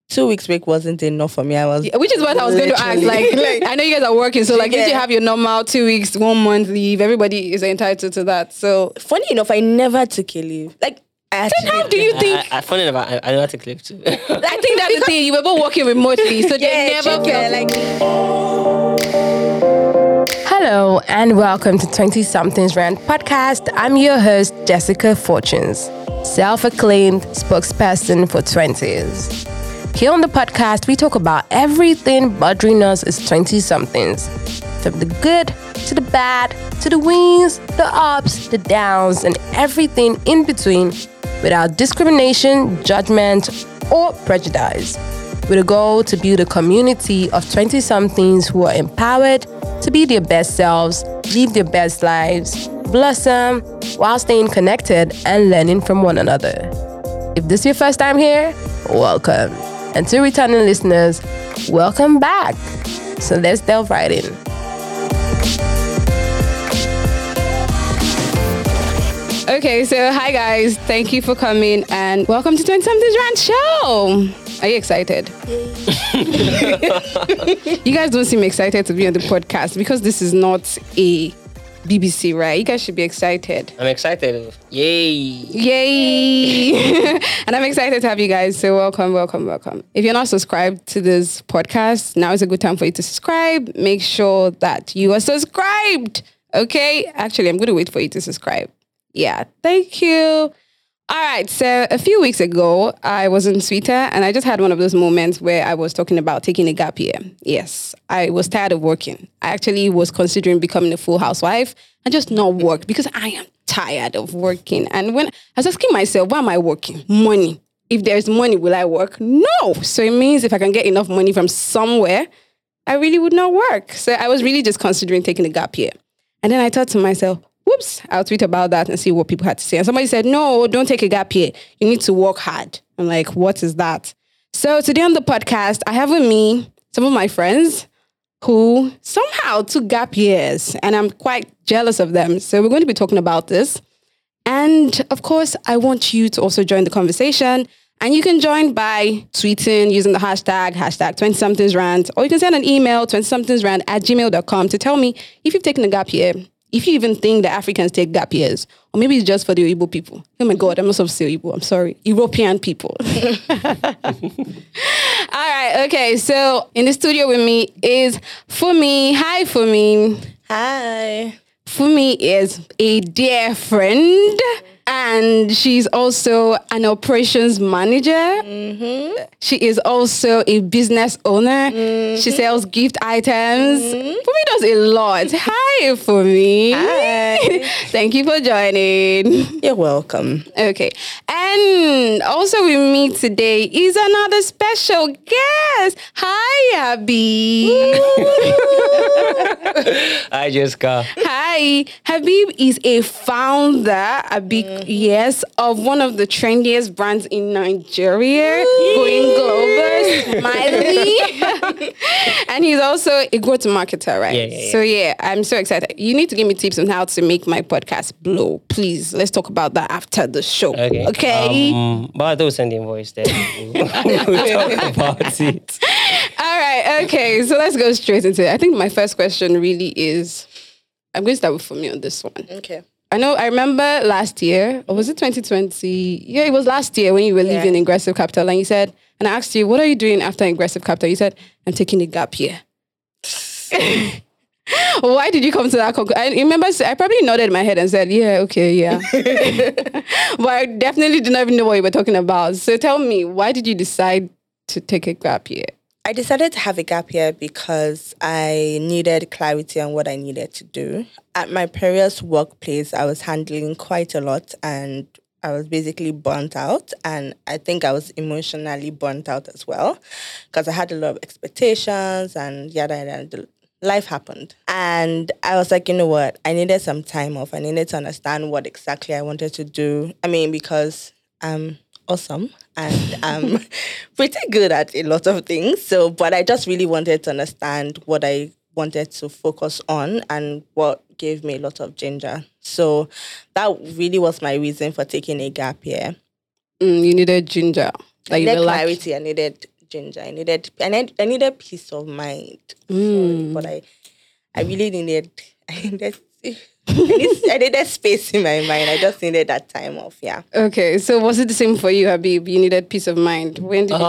2 weeks break wasn't enough for me. Which is what I was going to ask. Like, I know you guys are working, so like, if you have your normal 2 weeks, 1 month leave, everybody is entitled to that. So funny enough, I never took a leave. Like, then how do you think? Funny enough, I never took leave too. I think that's the thing. You were both working remotely, so they never felt like. Hello and welcome to 20-somethings Rant Podcast. I'm your host, Jessica Fortunes, self-acclaimed spokesperson for 20s. Here on the podcast, we talk about everything bothering us as 20-somethings. From the good to the bad, to the wins, the ups, the downs, and everything in between without discrimination, judgment, or prejudice. With a goal to build a community of 20-somethings who are empowered to be their best selves, live their best lives, blossom, while staying connected and learning from one another. If this is your first time here, welcome. And to returning listeners, welcome back. So let's delve right in. Okay, so hi guys, thank you for coming and welcome to 20-somethings Rant Show. Are you excited? You guys don't seem excited to be on the podcast because this is not a BBC, right? You guys should be excited. I'm excited. Yay! And I'm excited to have you guys. So welcome. If you're not subscribed to this podcast, now is a good time for you to subscribe. Make sure that you are subscribed. Okay? Actually, I'm going to wait for you to subscribe. Yeah, thank you. All right, so a few weeks ago, I was in Twitter and I just had one of those moments where I was talking about taking a gap year. Yes, I was tired of working. I actually was considering becoming a full housewife and just not work because I am tired of working. And when I was asking myself, why am I working? Money. If there's money, will I work? No. So it means if I can get enough money from somewhere, I really would not work. So I was really just considering taking a gap year. And then I thought to myself, whoops, I'll tweet about that and see what people had to say. And somebody said, no, don't take a gap year. You need to work hard. I'm like, what is that? So today on the podcast, I have with me some of my friends who somehow took gap years. And I'm quite jealous of them. So we're going to be talking about this. And of course, I want you to also join the conversation. And you can join by tweeting using the hashtag 20somethings-rant. Or you can send an email, 20somethings-rant@gmail.com to tell me if you've taken a gap year. If you even think that Africans take gap years, or maybe it's just for the Igbo people. Oh my God, I'm not supposed to say Igbo. I'm sorry. European people. All right. Okay. So in the studio with me is Fumi. Hi, Fumi. Hi. Fumi is a dear friend. And she's also an operations manager. Mm-hmm. She is also a business owner. Mm-hmm. She sells gift items. Mm-hmm. Fumi does a lot. Hi, Fumi. Hi. Thank you for joining. You're welcome. Okay. And also with me today is another special guest. Hi, Habib. Hi, Jessica. Hi. Habib is a founder, yes, of one of the trendiest brands in Nigeria, going global, Smiley. And he's also a go-to-marketer, right? Yeah. So yeah, I'm so excited. You need to give me tips on how to make my podcast blow. Please, let's talk about that after the show. Okay? But don't send the invoice there. We'll talk about it. All right, okay. So let's go straight into it. I think my first question really is, I'm going to start with Fumi on this one. Okay. I remember last year, or was it 2020? Yeah, it was last year when you were leaving Ingressive Capital and you said, and I asked you, what are you doing after Ingressive Capital? You said, I'm taking a gap year. Why did you come to that conclusion? I remember, I probably nodded my head and said, yeah, okay, yeah. But I definitely did not even know what you were talking about. So tell me, why did you decide to take a gap year? I decided to have a gap year because I needed clarity on what I needed to do. At my previous workplace, I was handling quite a lot and I was basically burnt out. And I think I was emotionally burnt out as well because I had a lot of expectations and yada. Life happened. And I was like, you know what? I needed some time off. I needed to understand what exactly I wanted to do. I mean, because I'm awesome and I'm pretty good at a lot of things. So, but I just really wanted to understand what I wanted to focus on and what gave me a lot of ginger. So that really was my reason for taking a gap year. You needed ginger. I needed clarity. I needed ginger. I needed peace of mind. Sorry, but I really needed. I needed space in my mind. I just needed that time off. Yeah. Okay, so was it the same for you, Habib? You needed peace of mind. When did you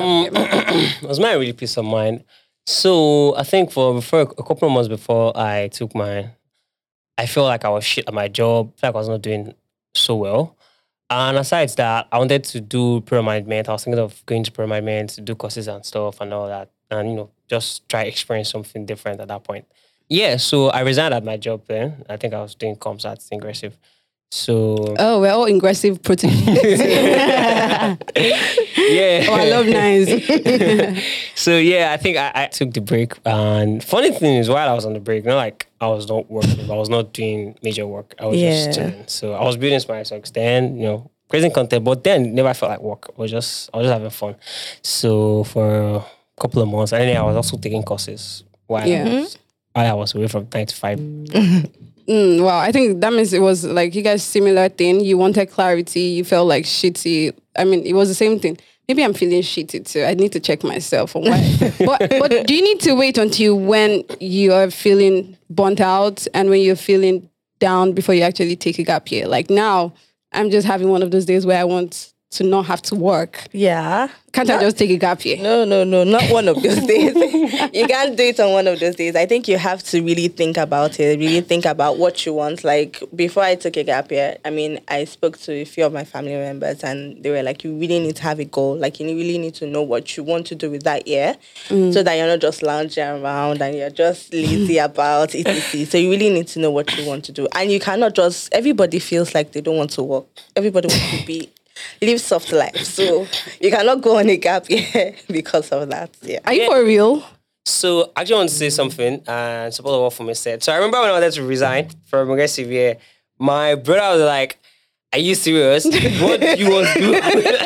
It was my really peace of mind. So I think for a couple of months before I took mine, I felt like I was shit at my job. I felt like I was not doing so well. And aside that, I wanted to do program management. I was thinking of going to program management to do courses and stuff and all that. And, just try experience something different at that point. Yeah, so I resigned at my job then. I think I was doing comms at Ingressive. So... Oh, we're all Ingressive protein. yeah. Oh, I love nice. So, yeah, I think I took the break. And funny thing is, while I was on the break, not like I was not working. I was not doing major work. I was just chilling. So I was building Smile Socks then, creating content. But then, it never felt like work. I was just having fun. So for a couple of months, and then I was also taking courses while I was away from 9 to 5. Wow, I think that means it was like you guys similar thing. You wanted clarity. You felt like shitty. I mean, it was the same thing. Maybe I'm feeling shitty too. I need to check myself on why. but do you need to wait until when you are feeling burnt out and when you're feeling down before you actually take a gap year? Like now, I'm just having one of those days where I want to not have to work. Yeah. Can't I just take a gap year? No, not one of those days. You can't do it on one of those days. I think you have to really think about it, really think about what you want. Like, before I took a gap year, I mean, I spoke to a few of my family members and they were like, you really need to have a goal. Like, you really need to know what you want to do with that year so that you're not just lounging around and you're just lazy about etc. So you really need to know what you want to do. And you cannot just, everybody feels like they don't want to work. Everybody wants to live soft life. So you cannot go on a gap year because of that. Yeah. Are you for real? So I just want to say something and support what Fumi said. So I remember when I wanted to resign from Aggressive Year, my brother was like, are you serious? What do you want to do?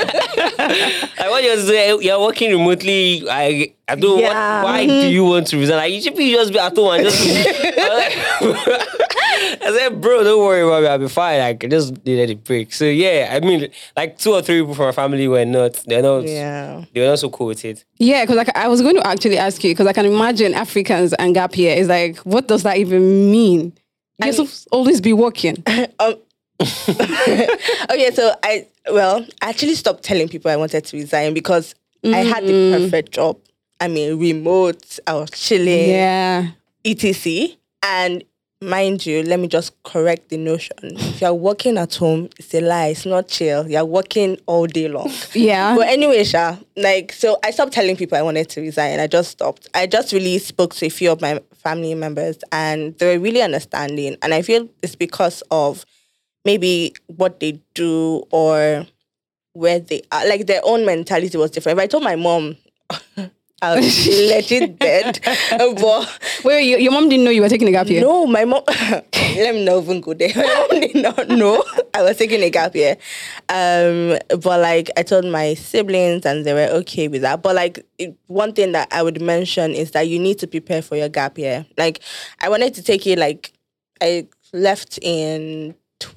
Like, what you want to do? You're working remotely. I don't why do you want to resign? Like, you should just be at home and just I said, bro, don't worry about me. I'll be fine. Like, I just needed a break. So yeah, I mean, like 2 or 3 people from my family they were not so cool with it. Yeah, because like I was going to actually ask you, because I can imagine Africans and gap year is like, what does that even mean? You're supposed to always be working. Okay, so I actually stopped telling people I wanted to resign because I had the perfect job. I mean, remote, I was chilling, etc. And mind you, let me just correct the notion. If you're working at home, it's a lie. It's not chill. You're working all day long. Yeah. But anyway, so I stopped telling people I wanted to resign. I just stopped. I just really spoke to a few of my family members and they were really understanding. And I feel it's because of maybe what they do or where they are. Like, their own mentality was different. If I told my mom, I was legit dead. But wait, your mom didn't know you were taking a gap year? No, my mom. Let me not even go there. My mom did not know I was taking a gap year. But like, I told my siblings and they were okay with that. But like, one thing that I would mention is that you need to prepare for your gap year. Like, I wanted to take it, like, I left in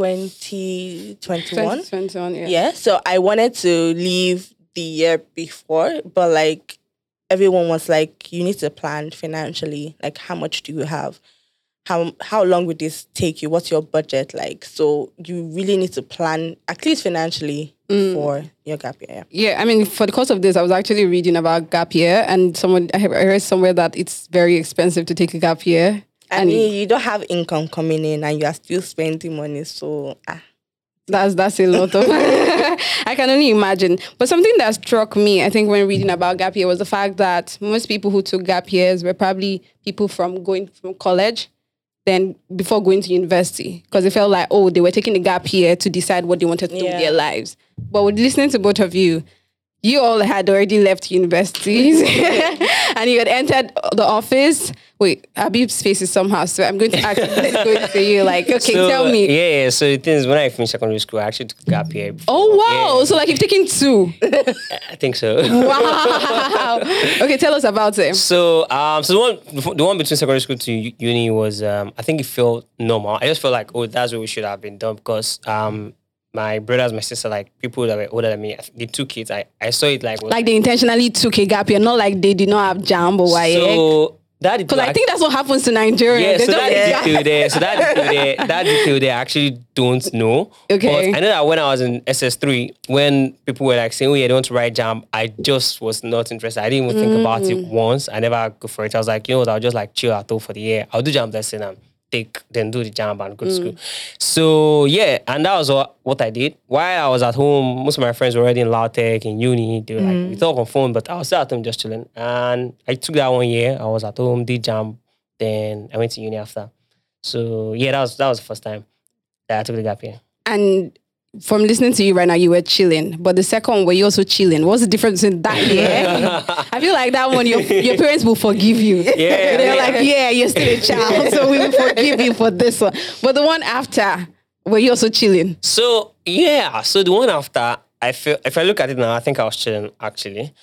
2021. 2021, yeah. Yeah, so I wanted to leave the year before, but like, everyone was like, you need to plan financially. Like, how much do you have? How long would this take you? What's your budget like? So you really need to plan, at least financially, for your gap year. Yeah, I mean, for the course of this, I was actually reading about gap year, and I heard somewhere that it's very expensive to take a gap year. I mean, you don't have income coming in, and you are still spending money. So that's a lot of. I can only imagine. But something that struck me, I think, when reading about gap year was the fact that most people who took gap years were probably people from college, then before going to university, because they felt like, they were taking a gap year to decide what they wanted to do with their lives. But with listening to both of you, you all had already left universities and you had entered the office. Wait, Habib's face is somehow, so I'm going to ask you, like, okay, tell me. Yeah, so the thing is, when I finished secondary school, I actually took a gap year. Oh, wow. Yeah. So like you've taken 2. I think so. Wow. Okay, tell us about it. So the one between secondary school to uni was, I think it felt normal. I just felt like, that's what we should have been done because my brothers, my sister, like people that were older than me, the 2 kids, I saw it like... Like they intentionally took a gap year, not like they did not have JAMB or YX. So that because I think that's what happens to Nigerians. Yeah, They so don't that detail there, that detail there, I actually don't know. Okay. But I know that when I was in SS3, when people were like saying, "Oh, yeah, don't write JAMB," I just was not interested. I didn't even think about it once. I never go for it. I was like, you know what? I'll just like chill at home for the year. I'll do JAMB lesson and then do the JAMB and go to school. So yeah, and that was what I did. While I was at home, most of my friends were already in Lautech, in uni. They were like, we talk on phone, but I was still at home just chilling. And I took that 1 year. I was at home, did JAMB, then I went to uni after. So yeah, that was the first time that I took the gap year. And from listening to you right now, you were chilling. But the second one, were you also chilling? What's the difference in that year? I feel like that one, your parents will forgive you. Yeah. They're like, yeah, you're still a child, so we will forgive you for this one. But the one after, were you also chilling? So yeah, so the one after, I feel if I look at it now, I think I was chilling actually.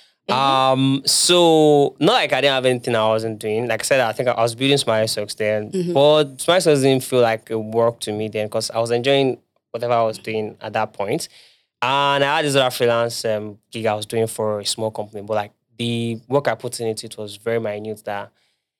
So not like I didn't have anything I wasn't doing. Like I said, I think I was building Smile Socks then, but Smile Socks didn't feel like a work to me then because I was enjoying whatever I was doing at that point. And I had this other freelance gig I was doing for a small company, but like the work I put in it was very minute that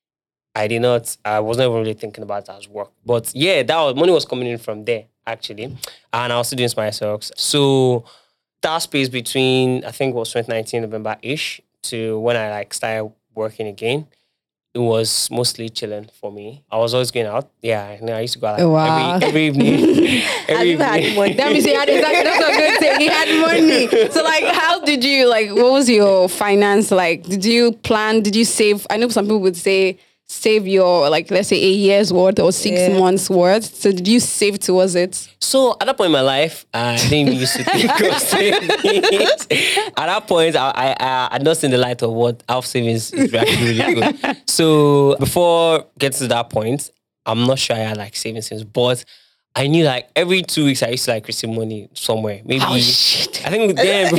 I wasn't even really thinking about it as work. But yeah, money was coming in from there actually. And I was still doing Smile Socks. So that space between, I think it was 2019 November-ish to when I like started working again, it was mostly chilling for me. I was always going out. Yeah, I used to go out like every evening. Have you had money? That means he had exactly, that's a good thing. He had money. So like, how did you, like, what was your finance like? Did you plan, did you save? I know some people would say, save your, like, let's say a year's worth or 6 months worth. So did you save towards it? So at that point in my life, I didn't used to think of savings. At that point, I had not seen the light of what half savings is actually really good. So before getting to that point, I'm not sure I had like savings, but I knew like every 2 weeks I used to like receive money somewhere. Maybe Oh shit. I think there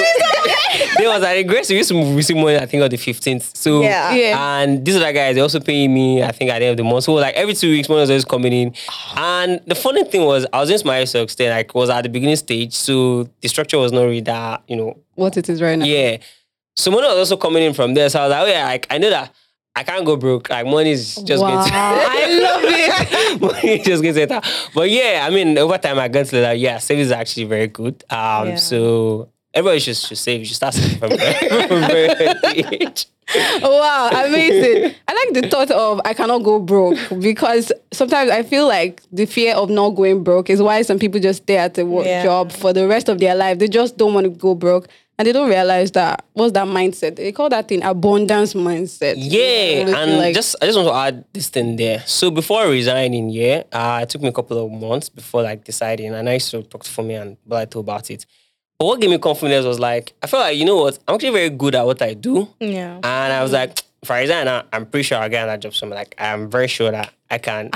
was like Grace used to receive money, I think on the 15th. So and these other guys, they also paying me, I think at the end of the month. So like every 2 weeks, money was always coming in. And the funny thing was I was in Smile Socks then, like was at the beginning stage. So the structure was not really that, What it is right now. Yeah. So money was also coming in from there. So I was like, oh yeah, like I know that I can't go broke. Like money is just going to I love it. money is just going to enter. But yeah, I mean, over time I got to that, savings is actually very good. So everybody should save. You should start saving from very early age. Wow, amazing. I like the thought of I cannot go broke because sometimes I feel like the fear of not going broke is why some people just stay at the work job for the rest of their life. They just don't want to go broke. And they don't realize that, what's that mindset? They call that thing abundance mindset. Yeah, and I just want to add this thing there. So before resigning, it took me a couple of months before like deciding, and I used to talk to Fumi and Blaito about it. But what gave me confidence was like, I felt like, you know what, I'm actually very good at what I do. Yeah. And I was like, if I resign, I'm pretty sure I'll get that job somewhere. Like, I'm very sure that I can.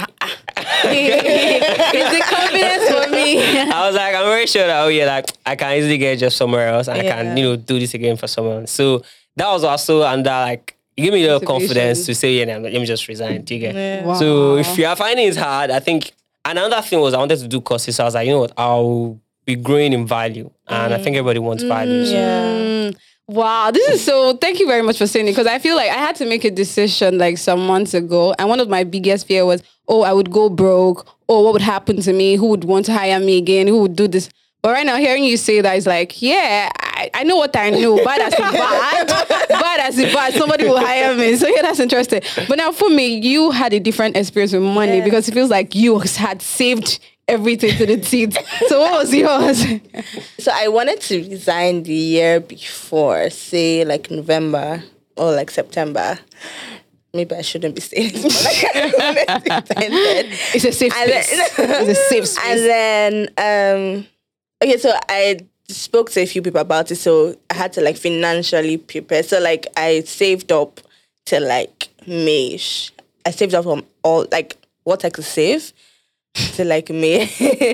It's the confidence for me. I was like, I'm very sure that, I can easily get a job somewhere else and I can, do this again for someone. So that was also under, like, it gave me a little confidence to say, let me just resign. Do you get? Yeah. Wow. So if you are finding it hard, I think, and another thing was I wanted to do courses. So I was like, you know what, I'll be growing in value. And I think everybody wants value. So. Yeah. Wow, this is so, thank you very much for saying it, because I feel like I had to make a decision like some months ago, and one of my biggest fear was, I would go broke, what would happen to me, who would want to hire me again, who would do this. But right now, hearing you say that is like, I know what I know, bad as bad, somebody will hire me. So that's interesting. But now for me, you had a different experience with money because it feels like you had saved everything to the teeth. So what was yours? So I wanted to resign the year before, say like November or like September. Maybe I shouldn't be saying this, but It's a safe space. It's a safe space. And then, okay, so I spoke to a few people about it, so I had to like financially prepare. So like I saved up till like May-ish. I saved up from all like what I could save to like May,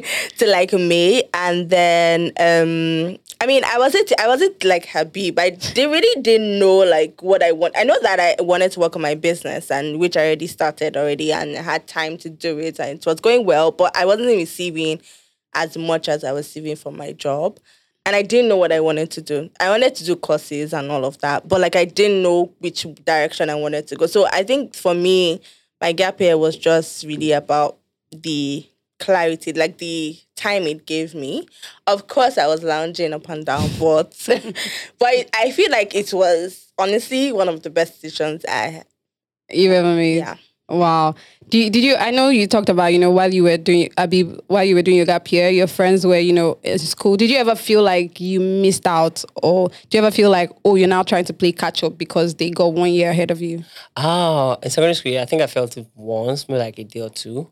and then I mean I wasn't like happy, but they really didn't know like what I want. I know that I wanted to work on my business, and which I already started and I had time to do it, and it was going well, but I wasn't receiving as much as I was saving for my job. And I didn't know what I wanted to do. I wanted to do courses and all of that, but like I didn't know which direction I wanted to go. So I think for me, my gap year was just really about the clarity, like the time it gave me. Of course, I was lounging up and down, but I feel like it was honestly one of the best decisions You ever made? Yeah. Wow. Did you? I know you talked about while you were doing your gap year, your friends were in school. Did you ever feel like you missed out, or do you ever feel like you're now trying to play catch up because they got 1 year ahead of you? Oh, in secondary school, I think I felt it once, maybe like a day or two.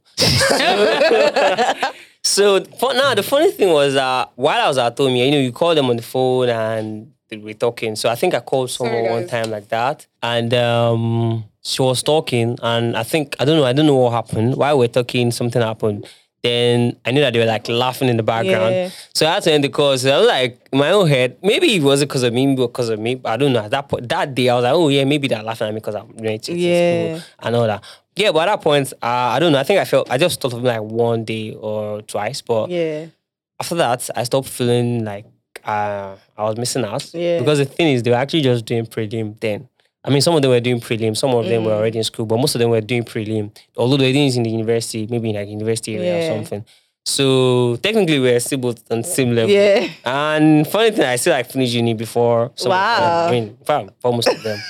So the funny thing was while I was at home, you call them on the phone and they were talking. So I think I called someone one time like that, and she was talking, and I don't know what happened. While we were talking, something happened. Then I knew that they were like laughing in the background. Yeah. So I had to end the call. So I was like, in my own head, maybe it wasn't because of me, maybe because of me. But I don't know. At that point, that day, I was like, oh yeah, maybe they're laughing at me because I'm doing it to school and all that. Yeah, but at that point, I don't know. I just thought of like one day or twice. But after that, I stopped feeling like I was missing out. Yeah. Because the thing is, they were actually just doing prelim then. I mean, some of them were doing prelim, some of them were already in school, but most of them were doing prelim. Although they didn't in the university, maybe in like university area or something. So technically, we're still both on the same level. Yeah. And funny thing, I still like finished uni before some of them. I mean, for most of them.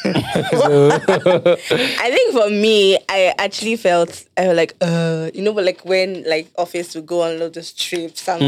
I think for me, I actually felt like, but like when like office would go on loads of trips and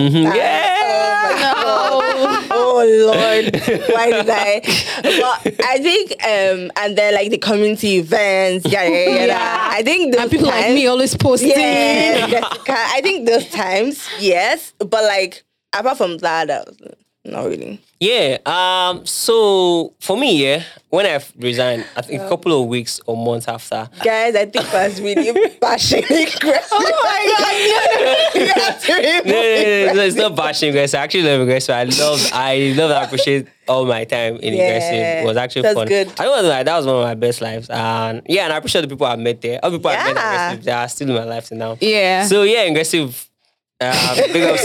oh Lord, why did I? But I think, and then like the community events, I think those and people times, like me always posting. Yeah, Jessica, I think those times, yes, but like apart from that, I was not really. Yeah. So for me, when I resigned, I think a couple of weeks or months after. Guys, I think I was really bashing aggressive. Oh my God! You have to no, it's not bashing aggressive. I actually love aggressive. I love and appreciate all my time in aggressive. It was actually fun. Good. I don't know, like that was one of my best lives. And I appreciate the people I met there. All the people I met in aggressive, they are still in my life till now. Yeah. So aggressive. Big up,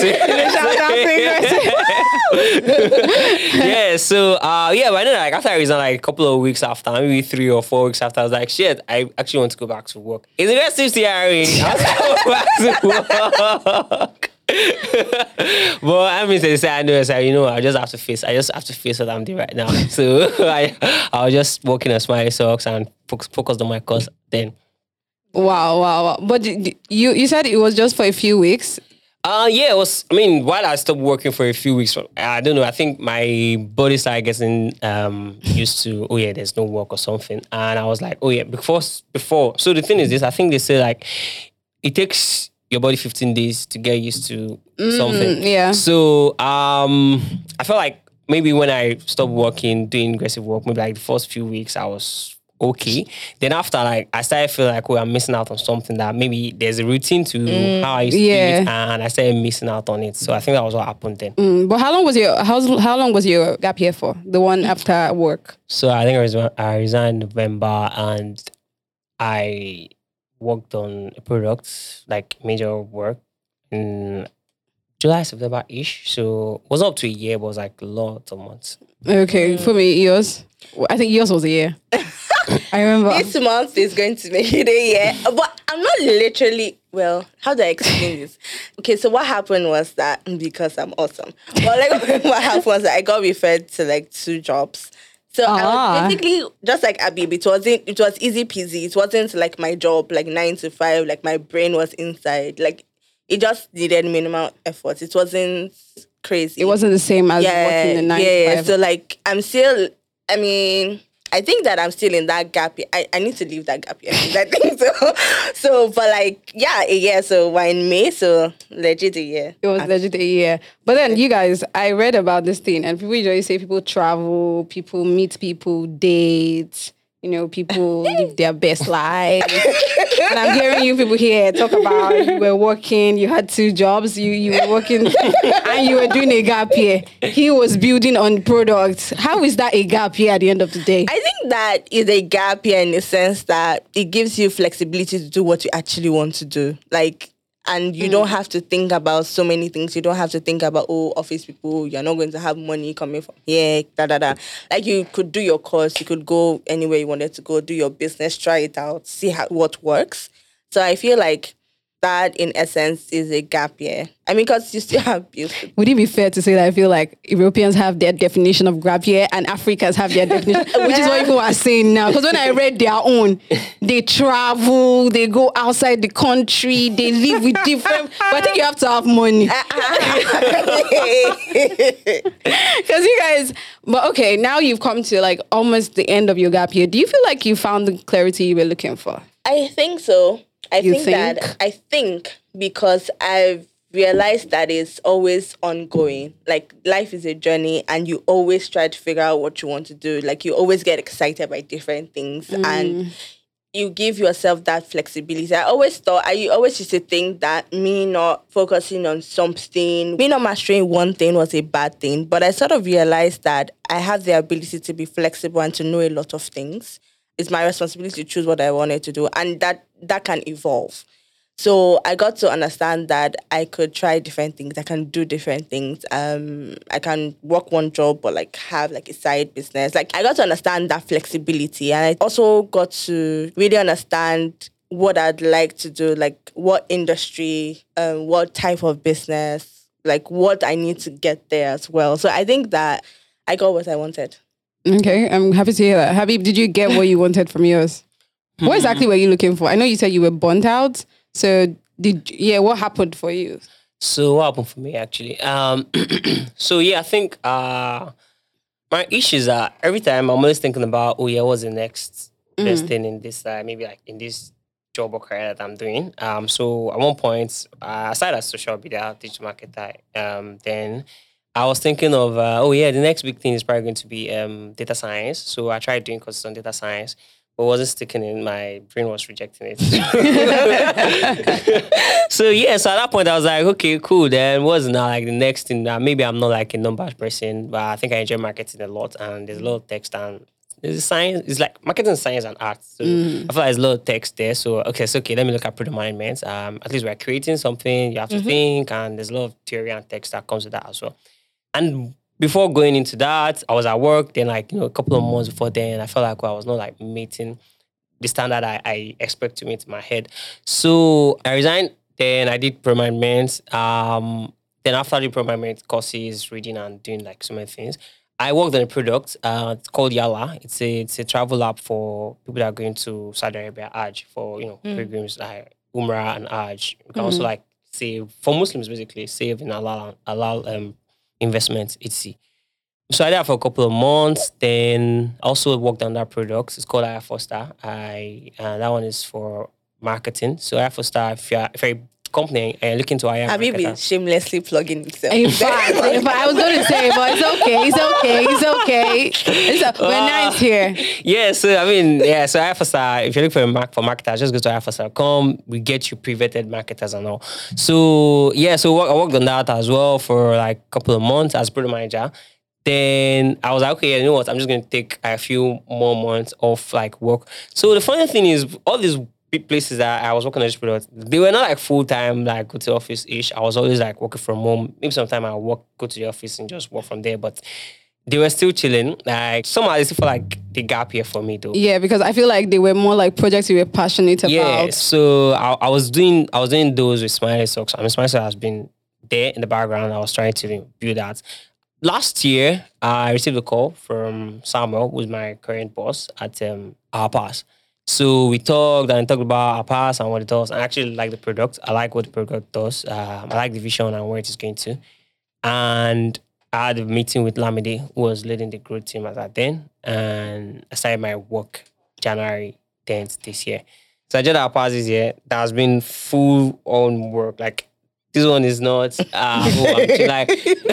so but I know like after I resigned, like a couple of weeks after, maybe 3 or 4 weeks after, I was like, shit, I actually want to go back to work. It's aggressive CRE. I want to go back to work. But I mean, they say I know, so I just have to face what I'm doing right now. So I was just working on Smiley Socks and focused on my course then. Wow. But you said it was just for a few weeks. It was. I mean, while I stopped working for a few weeks, I don't know. I think my body started getting used to. There's no work or something, and I was like, before. So the thing is this. I think they say like it takes your body 15 days to get used to something. Yeah. So I felt like maybe when I stopped working, doing aggressive work, maybe like the first few weeks, I was okay. Then after, like, I started feeling like, I'm missing out on something that maybe there's a routine to how I used to do it, and I started missing out on it. So I think that was what happened then. But how long was your gap year for? The one after work? So I think I resigned in November, and I worked on a product, like major work, in July, September-ish. So it wasn't up to a year, but it was like lots of months. Okay, for me, yours. I think yours was a year. I remember. This month is going to make it a year. But I'm not literally, how do I explain this? Okay, so what happened was that, because I'm awesome. But like what happened was that I got referred to like 2 jobs. So I was basically just like Abib. It was easy peasy. It wasn't like my job, like 9 to 5, like my brain was inside. Like it just needed minimal effort. It wasn't crazy. It wasn't the same as working the 9 to 5. So like I think that I'm still in that gap year. I need to leave that gap year. I think so. So, but like, a year. So we're in May, so legit a year. It was legit a year. But then you guys, I read about this thing, and people usually say people travel, people meet people, date, people live their best life. And I'm hearing you people here talk about you were working, you had 2 jobs, you were working, and you were doing a gap year. He was building on products. How is that a gap year at the end of the day? I think that is a gap year in the sense that it gives you flexibility to do what you actually want to do. Like, And you don't have to think about so many things. You don't have to think about, office people, you're not going to have money coming from here, Like you could do your course, you could go anywhere you wanted to go, do your business, try it out, see what works. So I feel like that in essence is a gap year. I mean, because you still have bills. Would it be fair to say that I feel like Europeans have their definition of gap year and Africans have their definition, which is what people are saying now? Because when I read their own, they travel, they go outside the country, they live with different. But I think you have to have money. Because you guys, but okay, now you've come to like almost the end of your gap year. Do you feel like you found the clarity you were looking for? I think so. I think because I've realized that it's always ongoing. Like life is a journey and you always try to figure out what you want to do. Like you always get excited by different things and you give yourself that flexibility. I always used to think that me not focusing on something, me not mastering one thing was a bad thing. But I sort of realized that I have the ability to be flexible and to know a lot of things. It's my responsibility to choose what I wanted to do, and that can evolve. So I got to understand that I could try different things. I can do different things. I can work one job, but like have like a side business. Like I got to understand that flexibility, and I also got to really understand what I'd like to do, like what industry, what type of business, like what I need to get there as well. So I think that I got what I wanted. Okay, I'm happy to hear that. Habib, did you get what you wanted from yours? What exactly were you looking for? I know you said you were burnt out. So what happened for you? So what happened for me actually? I think my issues are every time I'm always thinking about, what's the next best thing in this, maybe like in this job or career that I'm doing. So at one point, aside as social media, digital marketer, then I was thinking of, the next big thing is probably going to be data science. So I tried doing courses on data science, but it wasn't sticking in. My brain was rejecting it. So at that point I was like, okay, cool. Then what's now like the next thing? Maybe I'm not like a numbers person, but I think I enjoy marketing a lot, and there's a lot of text and there's science. It's like marketing, science, and art. So I feel like there's a lot of text there. So let me look at product management. At least we're creating something. You have to think, and there's a lot of theory and text that comes with that as well. And before going into that, I was at work. Then, a couple of months before then, I felt like I was not like meeting the standard I expect to meet in my head. So I resigned. Then I did product management. Then after the product management courses, reading and doing like so many things, I worked on a product. It's called Yala. It's a travel app for people that are going to Saudi Arabia, Hajj, for pilgrims like Umrah and Hajj. You can also like save for Muslims, basically save in halal investments, etc. So I did that for a couple of months. Then also worked on that product. It's called iFoster. That one is for marketing. So iFoster, if you're a company and you're looking to hire have you been shamelessly plugging yourself? In fact, I was going to say, but it's okay. We're nice here. Yeah, so iFoster, if you look for marketers, just go to iFoster.com. We get you pre-vetted marketers and all. So I worked on that as well for like a couple of months as product manager. Then I was like, okay, you know what? I'm just going to take a few more months off like work. So the funny thing is, all these big places that I was working on this product, they were not like full-time, like go to office-ish. I was always like working from home. Maybe sometime I go to the office and just work from there. But they were still chilling. Like somehow I still feel like the gap here for me though. Yeah, because I feel like they were more like projects you were passionate about. Yeah, so I was doing those with Smiley Socks. I mean, Smiley Socks has been there in the background. I was trying to build that. Last year, I received a call from Samuel, who's my current boss at Our Pass. So we talked about Our Pass and what it does. I actually like the product. I like what the product does. I like the vision and where it is going to. And I had a meeting with Lamide, who was leading the growth team at that then. And I started my work January 10th this year. So I joined Our Pass this year. That has been full on work. Like, this one is not, like,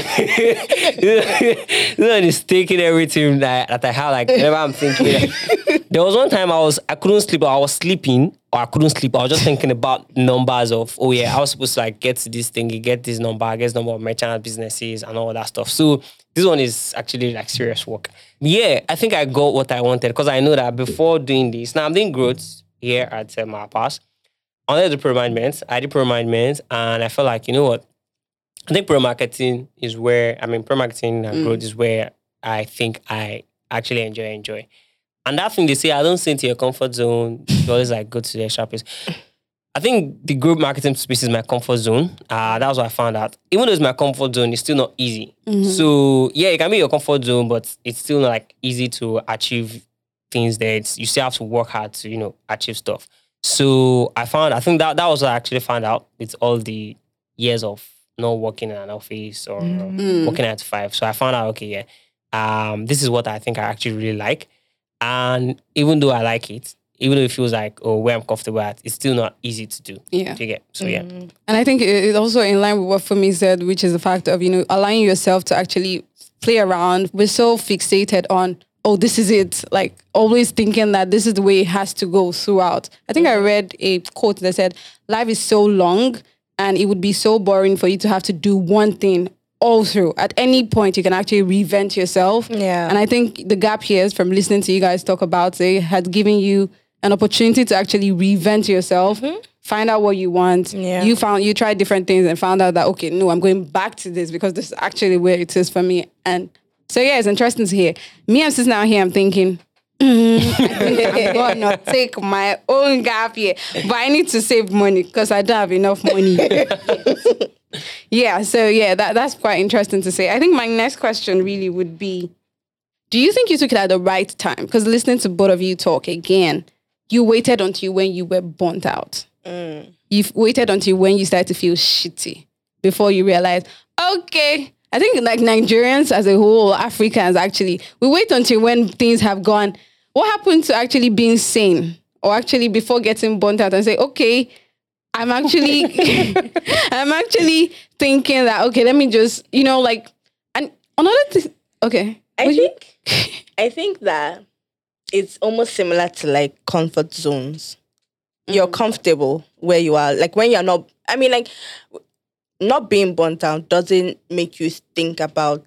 this one is taking everything that I have, like, whenever I'm thinking. There was one time I couldn't sleep, or I was sleeping, or I couldn't sleep. I was just thinking about numbers of, I was supposed to, like, get to this thing, get this number, get this number of merchant businesses and all that stuff. So this one is actually, like, serious work. Yeah, I think I got what I wanted, because I know that before doing this, now I'm doing growth here at Our Pass. I wanted to do program management. I did program management, and I felt like, you know what? I think pro marketing pro marketing and growth is where I think I actually enjoy. And that thing they say, I don't sit into your comfort zone. You always like go to the extra place. I think the group marketing space is my comfort zone. That's what I found out. Even though it's my comfort zone, it's still not easy. So yeah, it can be your comfort zone, but it's still not like easy to achieve things there. You still have to work hard to, achieve stuff. So I think that was what I actually found out with all the years of not working in an office or working 9 to 5. So I found out, okay, yeah, this is what I think I actually really like. And even though I like it, even though it feels like, where I'm comfortable at, it's still not easy to do. Yeah. To get. So, yeah. And I think it's also in line with what Fumi said, which is the fact of, allowing yourself to actually play around. We're so fixated on, this is it. Like, always thinking that this is the way it has to go throughout. I think I read a quote that said, life is so long and it would be so boring for you to have to do one thing all through. At any point, you can actually reinvent yourself. Yeah. And I think the gap years from listening to you guys talk about it had given you an opportunity to actually reinvent yourself, find out what you want. Yeah. You tried different things and found out that, okay, no, I'm going back to this because this is actually where it is for me. And so, yeah, it's interesting to hear. Me, I'm sitting out here, I'm thinking, I think I'm going to take my own gap year. But I need to save money because I don't have enough money. Yeah, so yeah, that's quite interesting to say. I think my next question really would be, do you think you took it at the right time? Because listening to both of you talk again, you waited until when you were burnt out. You've waited until when you started to feel shitty before you realize, okay, I think like Nigerians as a whole, Africans actually, we wait until when things have gone. What happened to actually being sane or actually before getting burnt out and say, okay, I'm actually thinking that, okay, let me just, and another thing, okay. I think that it's almost similar to like comfort zones. You're comfortable where you are. Like when you're not, not being burnt out doesn't make you think about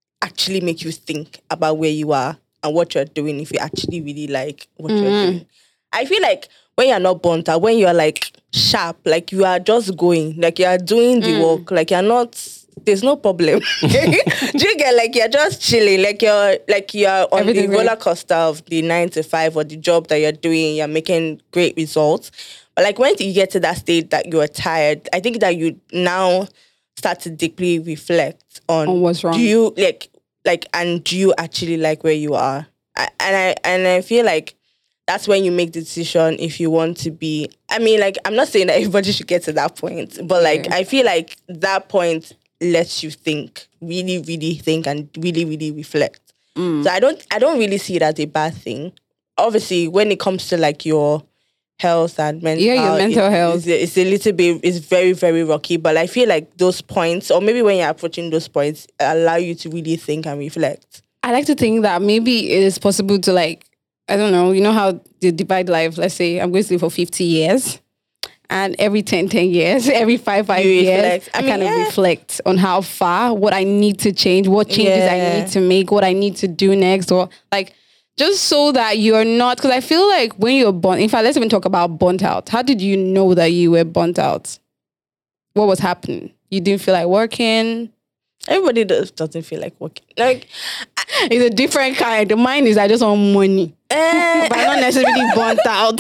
where you are and what you're doing if you actually really like what you're doing. I feel like when you're not burnt out, when you're like sharp, like you are just going, like you are doing the work, like you're not, there's no problem. Do you get like you're just chilling, like you're on the roller coaster of the 9 to 5 or the job that you're doing, you're making great results. But like when you get to that state that you're tired, I think that you now start to deeply reflect on what's wrong. Do you and do you actually like where you are? And I feel like that's when you make the decision if you want to be. I'm not saying that everybody should get to that point, but I feel like that point lets you think, really, really think and really, really reflect. So I don't really see it as a bad thing. Obviously, when it comes to like your health and mental, your mental health, it's a little bit, it's very, very rocky. But I feel like those points, or maybe when you're approaching those points, allow you to really think and reflect. I like to think that maybe it is possible to like, I don't know, you know how they divide life. Let's say I'm going to live for 50 years. And every 10 years, every 5 years, I kind of reflect on how far, what I need to change, what changes I need to make, what I need to do next, or like just so that you're not, because I feel like when you're burnt, in fact, let's even talk about burnt out. How did you know that you were burnt out? What was happening? You didn't feel like working? Everybody doesn't feel like working. Like, it's a different kind. Mine is I just want money. But I'm not necessarily burnt out.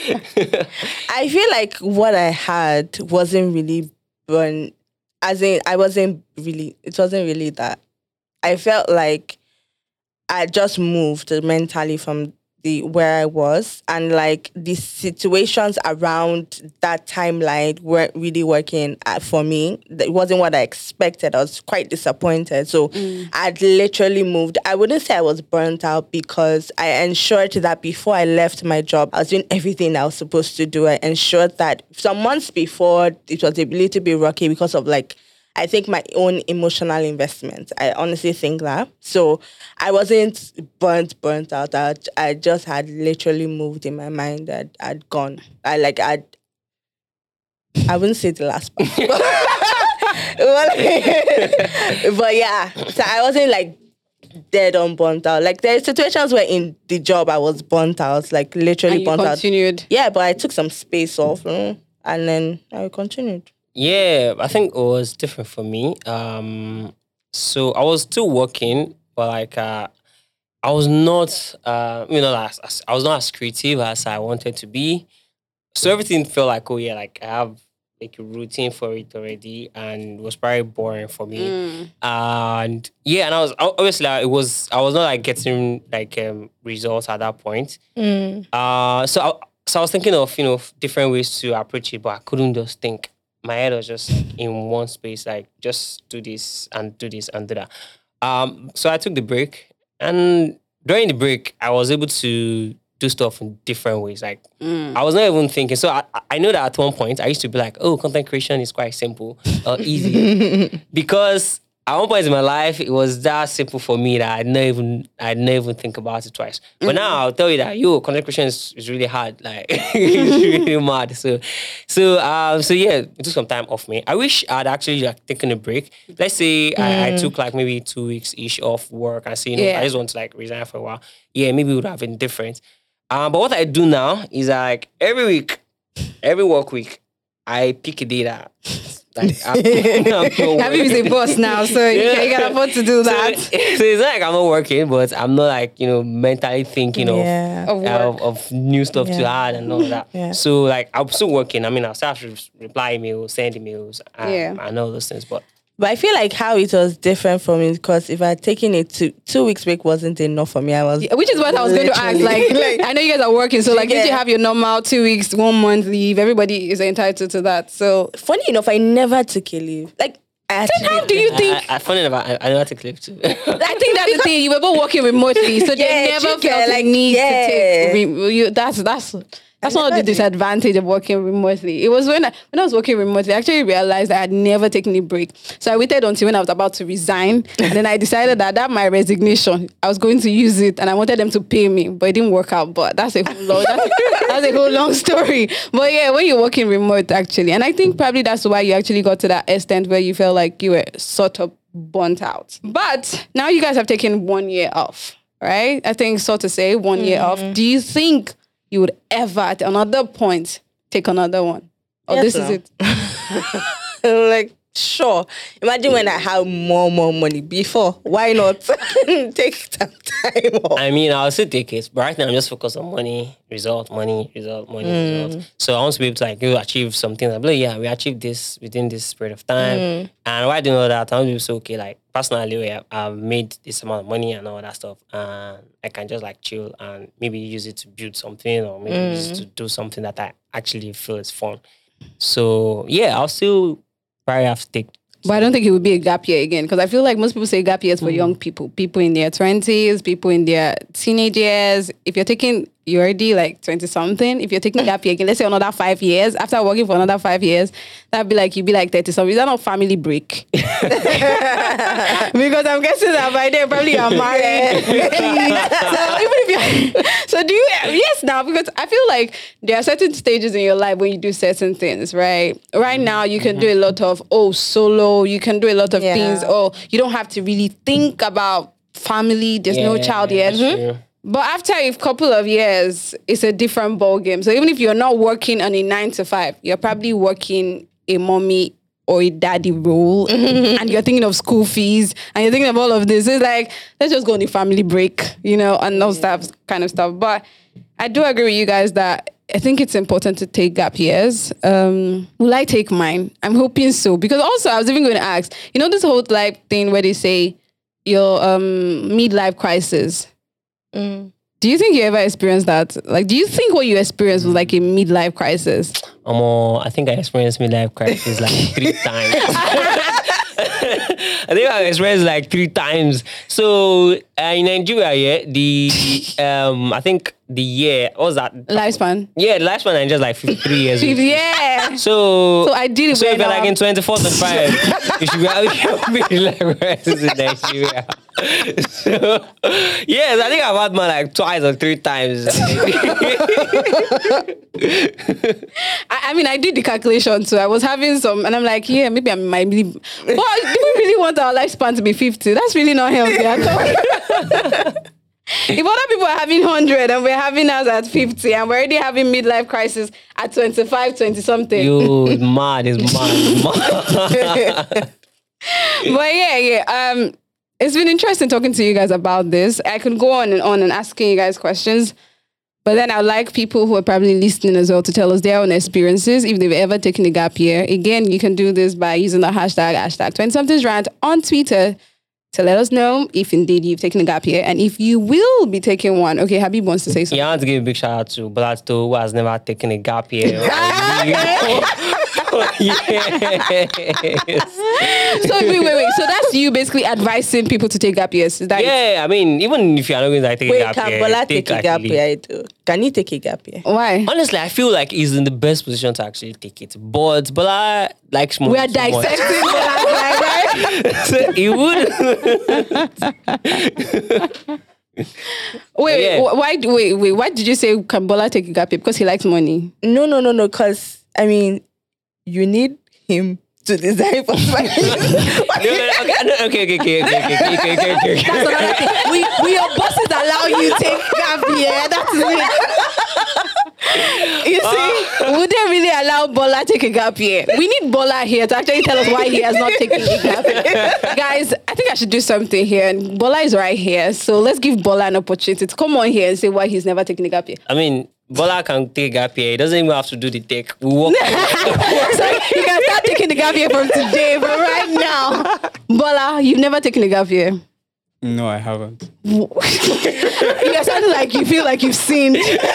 I feel like what I had wasn't really burnt. As in, it wasn't really that. I felt like I just moved mentally from where I was, and like the situations around that timeline weren't really working for me. It wasn't what I expected. I was quite disappointed. So I'd literally moved. I wouldn't say I was burnt out because I ensured that before I left my job, I was doing everything I was supposed to do. I ensured that some months before it was a little bit rocky because of like, I think my own emotional investment. I honestly think that. So I wasn't burnt out. I just had literally moved in my mind that I'd gone. I wouldn't say the last part. But yeah, so I wasn't like dead on burnt out. Like there are situations where in the job I was burnt out, like literally and you burnt continued. out. Yeah, but I took some space off. and then I continued. Yeah, I think it was different for me. So I was still working, but like I was not, I was not as creative as I wanted to be. So everything felt like, oh yeah, like I have like a routine for it already, and it was probably boring for me. And yeah, and I was obviously I was not like getting like results at that point. So I was thinking of different ways to approach it, but I couldn't just think. My head was just like, in one space, like just do this and do this and do that. So I took the break, and during the break, I was able to do stuff in different ways. Like I was not even thinking. So I know that at one point I used to be like, oh, content creation is quite simple or easy, because at one point in my life it was that simple for me that I'd not even think about it twice. But now I'll tell you that content creation is really hard. Like it's really mad. So yeah, it took some time off me. I wish I'd actually like taken a break. Let's say I took like maybe 2 weeks ish off work and say, I just want to like resign for a while. Yeah, maybe it would have been different. But what I do now is like every week, every work week, I pick a day that like Happy is a boss now, so you can afford to do that. So it's not like I'm not working, but I'm not like mentally thinking of new stuff to add and all that. Yeah. So like I'm still working. I mean, I'll still have to reply emails, send emails, and all those things. But I feel like how it was different for me, because if I had taken it 2 weeks break wasn't enough for me. Which is what I was going to ask. Like I know you guys are working, so like if you have your normal 2 weeks, 1 month leave, everybody is entitled to that. So funny enough, I never took a leave. Like then how do you think? Funny enough, I never took leave too. I think that's the thing. You were both working remotely, so they never felt like need to take. That's one of the disadvantage of working remotely. It was when I was working remotely, I actually realized I had never taken a break. So I waited until when I was about to resign. And then I decided that my resignation, I was going to use it and I wanted them to pay me, but it didn't work out. But that's a whole long story. But yeah, when you're working remote actually, and I think probably that's why you actually got to that extent where you felt like you were sort of burnt out. But now you guys have taken 1 year off, right? I think so to say 1 year off. Do you think you would ever at another point take another one? Or Yes, this is it? like, sure. Imagine when I have more money before. Why not take some time off? I mean, I'll still take it, but right now I'm just focused on money, result. So I want to be able to like achieve something. Like, we achieved this within this period of time. And why do you know that? I'm just okay. Like personally, I've made this amount of money and all that stuff, and I can just like chill and maybe use it to build something, or maybe use it to do something that I actually feel is fun. So yeah, I'll still probably have to take. But I don't think it would be a gap year again, because I feel like most people say gap years for young people in their 20s, people in their teenage years. If you're taking, you're already like 20 something. If you're taking gap year again, let's say another 5 years, after working for another 5 years, that'd be like, you'd be like 30 something. Is that not family break? Because I'm guessing that by then probably you're married. So even if you're, so do you, yes now, because I feel like there are certain stages in your life when you do certain things, right? Right now, you can do a lot of, solo, you can do a lot of things, you don't have to really think about family, there's no child yet. But after a couple of years, it's a different ball game. So even if you're not working on a 9 to 5, you're probably working a mommy or a daddy role, and you're thinking of school fees, and you're thinking of all of this. It's like, let's just go on a family break, and those kind of stuff. But I do agree with you guys that I think it's important to take gap years. Will I take mine? I'm hoping so. Because also, I was even going to ask, this whole life thing where they say your midlife crisis. Do you think you ever experienced that? Like, do you think what you experienced was like a midlife crisis? I think I experienced midlife crisis like 3 times. I think I experienced like 3 times. So in Nigeria, I think the year, what was that? Lifespan. Yeah, the lifespan is just like 53 years. Yeah. So I did it. So if you're like in 24, 25, you should be midlife crisis in Nigeria. So yes, I think I've had mine like 2 or 3 times. I mean, I did the calculation too. I was having some, and I'm like, maybe I might be. But do we really want our lifespan to be 50? That's really not healthy at all. If other people are having 100 and we're having us at 50 and we're already having midlife crisis at 25, 20 something. Yo, it's mad. But yeah. It's been interesting talking to you guys about this. I can go on and asking you guys questions. But then I'd like people who are probably listening as well to tell us their own experiences, if they've ever taken a gap year. Again, you can do this by using the hashtag 20something's on Twitter to let us know if indeed you've taken a gap year and if you will be taking one. Okay, Habib wants to say something. Yeah, I want to give a big shout out to Blasto, who has never taken a gap year. Yes. So wait. So that's you basically advising people to take gap years. Is that Yeah, I mean, even if you're not going to take a gap can year, Bola take a at gap least. year too? Can he take a gap year? Why? Honestly, I feel like he's in the best position to actually take it. But Bola likes money. We are so much. dissecting right? So he would. Wait, Yeah. why did you say can Bola take a gap year? Because he likes money. No. Because I mean, you need him to design for Okay. That's another thing. We your bosses allow you take gap year. That's it. You see, would they really allow Bola take a gap year? We need Bola here to actually tell us why he has not taken a gap year. Guys, I think I should do something here. And Bola is right here. So let's give Bola an opportunity to come on here and say why he's never taken a gap year. I mean, Bola can take a gap year. He doesn't even have to do the take. We walk. So you can start taking the gap year from today, but right now, Bola, you've never taken a gap year. No, I haven't. You sound like you feel like you've sinned.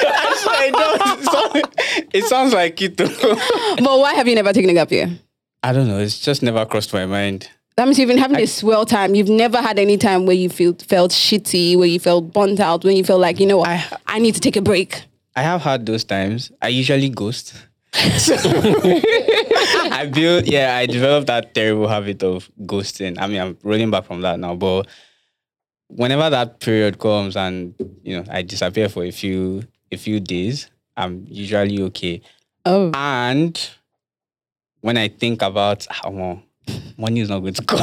It sounds like it though. But why have you never taken a gap year? I don't know. It's just never crossed my mind. That means you've been having a swell time. You've never had any time where you felt shitty, where you felt burnt out, when you felt like, you know what, I need to take a break. I have had those times. I usually ghost. So I developed that terrible habit of ghosting. I mean, I'm rolling back from that now, but whenever that period comes and I disappear for a few days, I'm usually okay. Oh. And when I think about money is not going to come.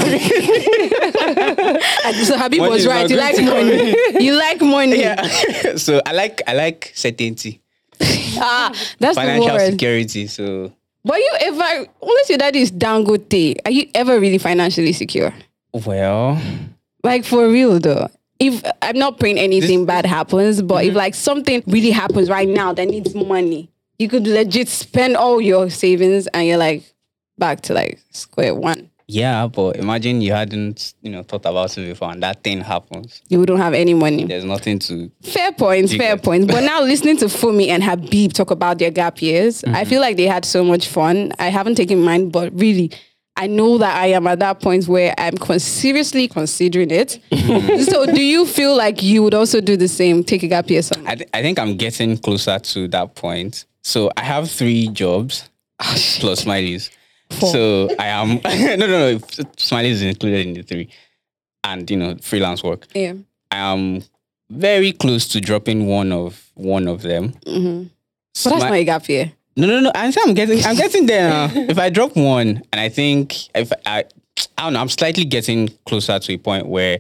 So Habib Money was is right. not You going like to come. money. You like money. Yeah. So I like certainty, That's the financial word. security. So But you ever, unless your daddy is Dangote, are you ever really financially secure? well, Like for real though. If I'm not praying anything bad happens, but if like something really happens right now that needs money, you could legit spend all your savings and you're like back to like square one. yeah, but imagine you hadn't thought about it before and that thing happens. You wouldn't have any money. There's nothing to. Fair points. But now listening to Fumi and Habib talk about their gap years, I feel like they had so much fun. I haven't taken mine, but really, I know that I am at that point where I'm seriously considering it. So do you feel like you would also do the same, take a gap year somewhere? I think I'm getting closer to that point. So I have 3 jobs plus Smileys. 4. So I am no. Smileys is included in the 3, and freelance work. Yeah. I am very close to dropping one of them. But that's not a gap year. No. I'm getting there now. If I drop one, and I think I don't know, I'm slightly getting closer to a point where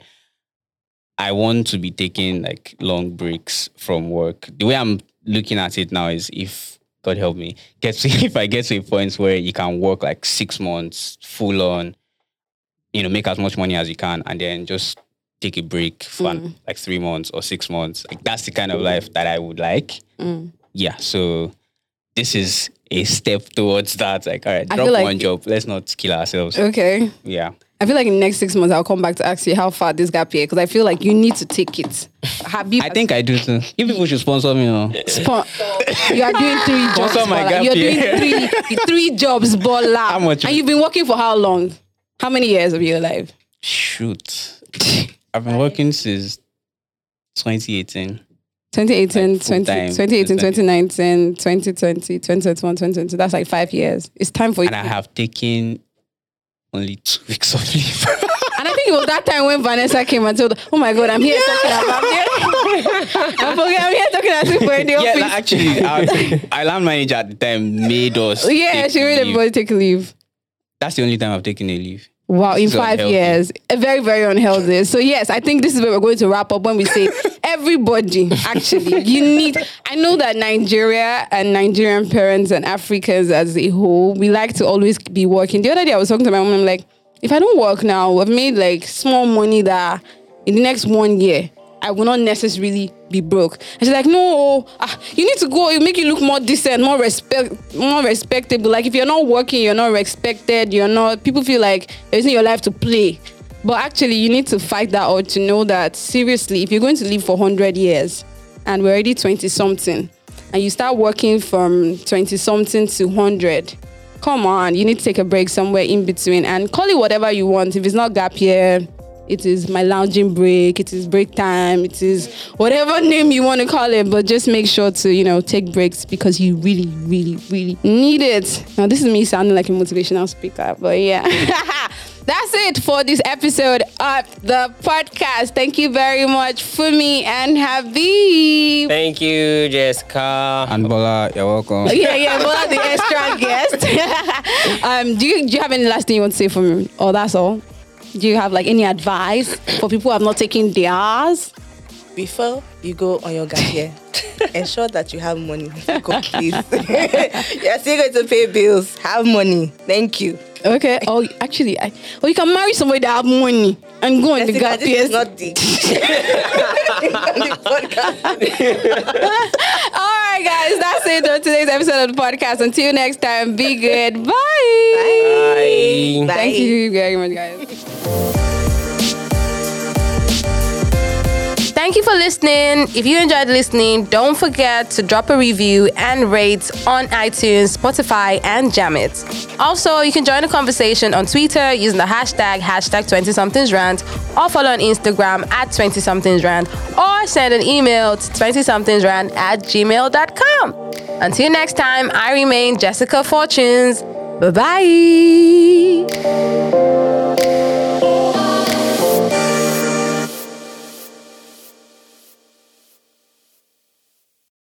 I want to be taking like long breaks from work. The way I'm looking at it now is, if God help me, if I get to a point where you can work like 6 months full on, make as much money as you can, and then just take a break for like 3 months or 6 months. Like that's the kind of life that I would like. Yeah. So this is a step towards that. Like, all right, I drop feel like- one job. Let's not kill ourselves. Okay. Yeah. I feel like in the next 6 months, I'll come back to ask you how far this gap year, because I feel like you need to take it. Habib, I think I do too. You people should sponsor me now. You are doing 3 jobs. Sponsor my Bola. gap You're year. doing three jobs, Bola. How much? And you've been working for how long? How many years of your life? Shoot. I've been working since 2018. 2018, Like full-time, 2018, full-time. 2019, 2020, 2021, 2022. That's like 5 years. It's time for you. And I have taken only 2 weeks of leave. And I think it was that time when Vanessa came and told, oh my God, I'm here talking about I'm here talking as if we're in the Yeah, office. like, actually, our land manager at the time made us. Yeah, take she made leave. everybody take leave. That's the only time I've taken a leave. Wow, in This is 5 unhealthy. years. Very, very unhealthy. So yes, I think this is where we're going to wrap up when we say everybody, actually, you need, I know that Nigeria and Nigerian parents and Africans as a whole, we like to always be working. The other day I was talking to my mom, I'm like, if I don't work now, I've made like small money that in the next 1 year, I will not necessarily be broke. And she's like, no, you need to go. It'll make you look more decent, more respectable. Like if you're not working, you're not respected. People feel like it's in your life to play. But actually, you need to fight that out to know that seriously, if you're going to live for 100 years and we're already 20-something, and you start working from 20-something to 100, come on, you need to take a break somewhere in between and call it whatever you want. If it's not gap year, it is my lounging break, it is break time, it is whatever name you want to call it, but just make sure to, take breaks because you really, really, really need it. Now, this is me sounding like a motivational speaker, but yeah. That's it for this episode of the podcast. Thank you very much, Fumi and Habib. Thank you, Jessica. And Bola, you're welcome. Yeah, Bola, the extra guest. Do you have any last thing you want to say for me? Or that's all? Do you have like any advice for people who have not taken theirs? Before you go on your gap year, ensure that you have money to go, please. You're still going to pay bills. Have money. Thank you. Okay. Oh, actually, you can marry somebody that have money and go on the gap This year. is not the podcast. All right, guys, that's it for today's episode of the podcast. Until next time, be good. Bye. Bye. Bye. Thank you very much, guys. Thank you for listening. If you enjoyed listening, don't forget to drop a review and rate on iTunes, Spotify, and Jamit. Also, you can join the conversation on Twitter using the hashtag 20somethingsrant, or follow on Instagram at 20somethingsrant, or send an email to 20somethingsrant@gmail.com. Until next time, I remain Jessica Fortunes. Bye-bye.